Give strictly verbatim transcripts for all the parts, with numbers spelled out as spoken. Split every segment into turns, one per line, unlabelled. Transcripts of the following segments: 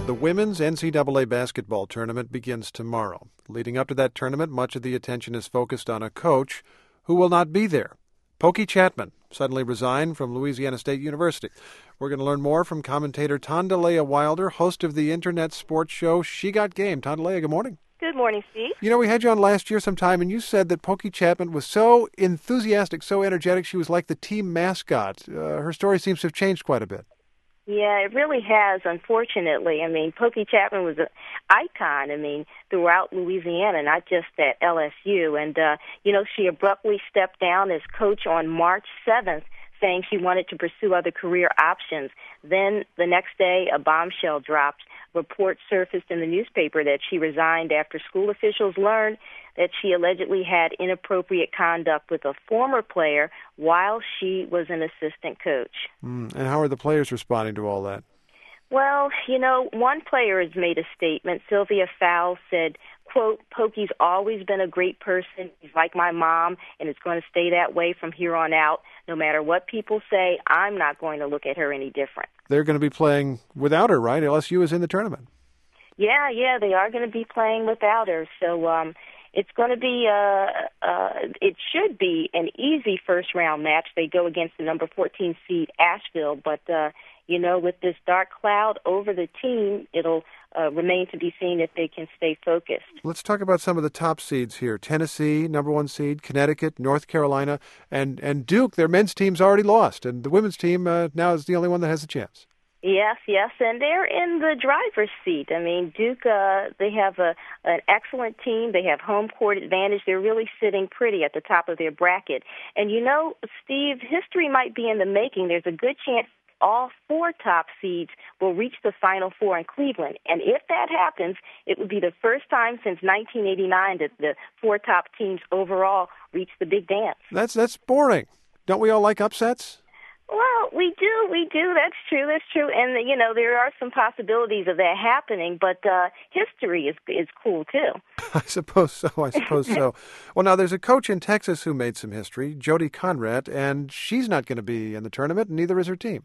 The women's N C double A basketball tournament begins tomorrow. Leading up to that tournament, much of the attention is focused on a coach who will not be there. Pokey Chatman suddenly resigned from Louisiana State University. We're going to learn more from commentator Tondalea Wilder, host of the internet sports show She Got Game. Tondalea, good morning.
Good morning, Steve.
You know, we had you on last year sometime, and you said that Pokey Chatman was so enthusiastic, so energetic, she was like the team mascot. Uh, her story seems to have changed quite a bit.
Yeah, it really has, unfortunately. I mean, Pokey Chatman was an icon, I mean, throughout Louisiana, not just at L S U. And, uh, you know, she abruptly stepped down as coach on March seventh, saying she wanted to pursue other career options. Then the next day, a bombshell dropped. Reports surfaced in the newspaper that she resigned after school officials learned that she allegedly had inappropriate conduct with a former player while she was an assistant coach.
Mm, and how are the players responding to all that?
Well, you know, one player has made a statement. Sylvia Fowles said, quote, Pokey's always been a great person. He's like my mom, and it's going to stay that way from here on out. No matter what people say, I'm not going to look at her any different.
They're going to be playing without her, right? L S U is in the tournament.
Yeah, yeah, they are going to be playing without her. So um, it's going to be, uh, uh, it should be an easy first-round match. They go against the number fourteen seed Asheville, but, uh, you know, with this dark cloud over the team, it'll uh, remain to be seen if they can stay focused.
Let's talk about some of the top seeds here. Tennessee, number one seed, Connecticut, North Carolina, and, and Duke. Their men's team's already lost, and the women's team uh, now is the only one that has a chance.
Yes, yes, and they're in the driver's seat. I mean, Duke, uh, they have a an excellent team. They have home court advantage. They're really sitting pretty at the top of their bracket. And, you know, Steve, history might be in the making. There's a good chance all four top seeds will reach the Final Four in Cleveland. And if that happens, it would be the first time since nineteen eighty-nine that the four top teams overall reach the big dance.
That's that's boring. Don't we all like upsets?
Well, we do, we do. That's true, that's true. And, you know, there are some possibilities of that happening, but uh, history is is cool, too.
I suppose so, I suppose so. Well, now, there's a coach in Texas who made some history, Jody Conrad, and she's not going to be in the tournament, and neither is her team.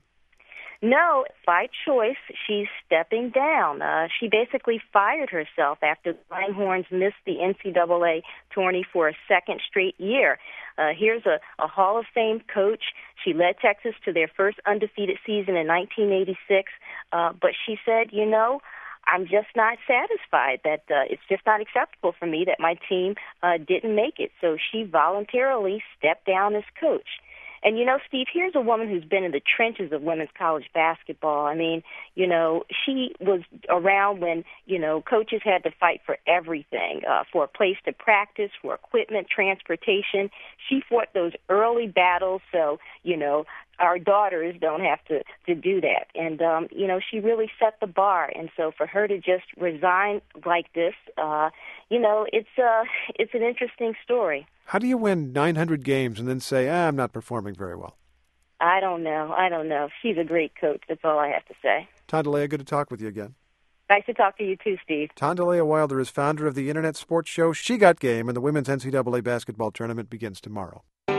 No, by choice, she's stepping down. Uh, she basically fired herself after the Longhorns missed the N C double A tourney for a second straight year. Uh, here's a, a Hall of Fame coach. She led Texas to their first undefeated season in nineteen eighty-six, uh, but she said, you know, I'm just not satisfied that uh, it's just not acceptable for me that my team uh, didn't make it. So she voluntarily stepped down as coach. And, you know, Steve, here's a woman who's been in the trenches of women's college basketball. I mean, you know, she was around when, you know, coaches had to fight for everything, uh, for a place to practice, for equipment, transportation. She fought those early battles so, you know, our daughters don't have to, to do that. And, um, you know, she really set the bar. And so for her to just resign like this, uh, you know, it's uh, it's an interesting story.
How do you win nine hundred games and then say, ah, I'm not performing very well?
I don't know. I don't know. She's a great coach. That's all I have to say.
Tondalea, good to talk with you again.
Nice to talk to you too, Steve.
Tondalea Wilder is founder of the internet sports show She Got Game, and the women's N C double A basketball tournament begins tomorrow.